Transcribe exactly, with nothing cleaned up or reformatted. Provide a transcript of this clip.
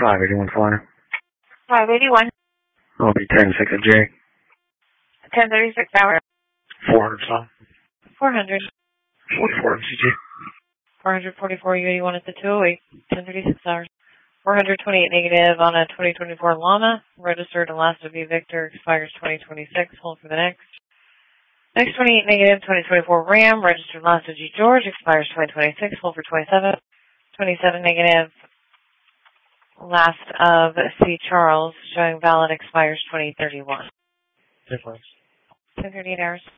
five eighty-one Flyer. five eighty-one. It'll be ten six at J. ten thirty-six hours. four hundred stop. four hundred. forty-four M C G. four forty-four U eighty-one at the two oh eight. ten thirty-six hours. four twenty-eight negative on a twenty twenty-four Llama. Registered and last to be Victor. Expires twenty twenty-six. Hold for the next. Next twenty-eight negative. twenty twenty-four Ram. Registered last to G George. Expires twenty twenty-six. Hold for twenty-seven. twenty-seven negative. Last of C Charles. Showing valid. Expires twenty thirty-one. Difference. ten thirty-eight hours.